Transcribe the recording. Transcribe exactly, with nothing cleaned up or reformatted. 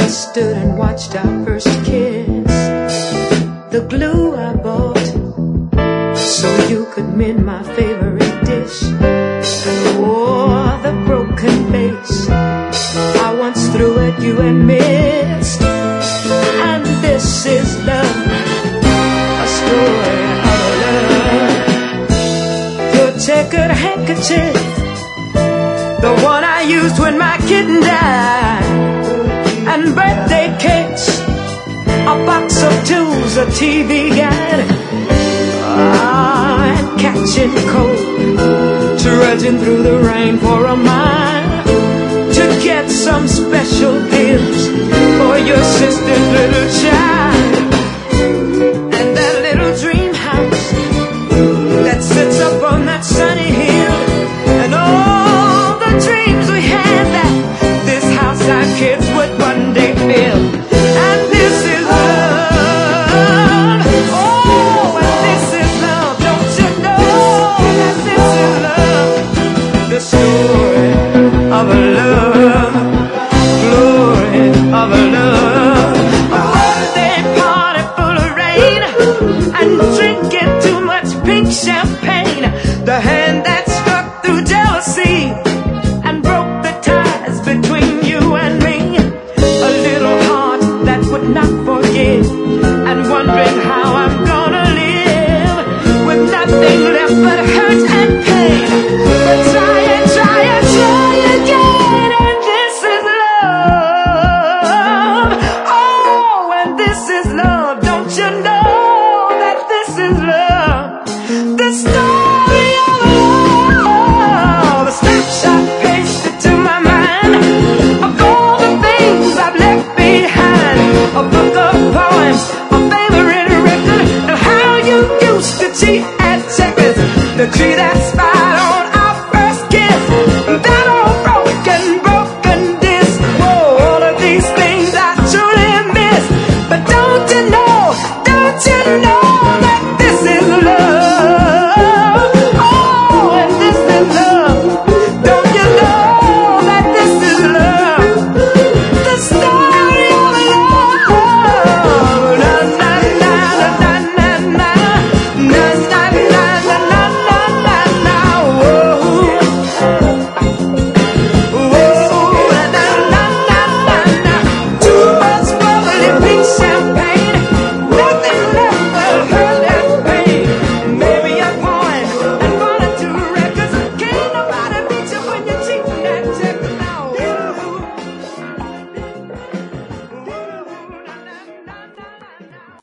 we stood and watched our first kiss. The glue I bought so you could mend my favorite dish. Oh, the broken face I once threw at you and missed. And this is love, a story of love. The checkered handkerchief, the one I used when my kitten died. And birthday cakes, a box of tools, a T V guide. Ah, and catching cold, trudging through the rain for a mile to get some special deals for your sister's little child. And that little dream house that sits up on that sunny hill, and all the dreams we had that this house our kids would one day fill.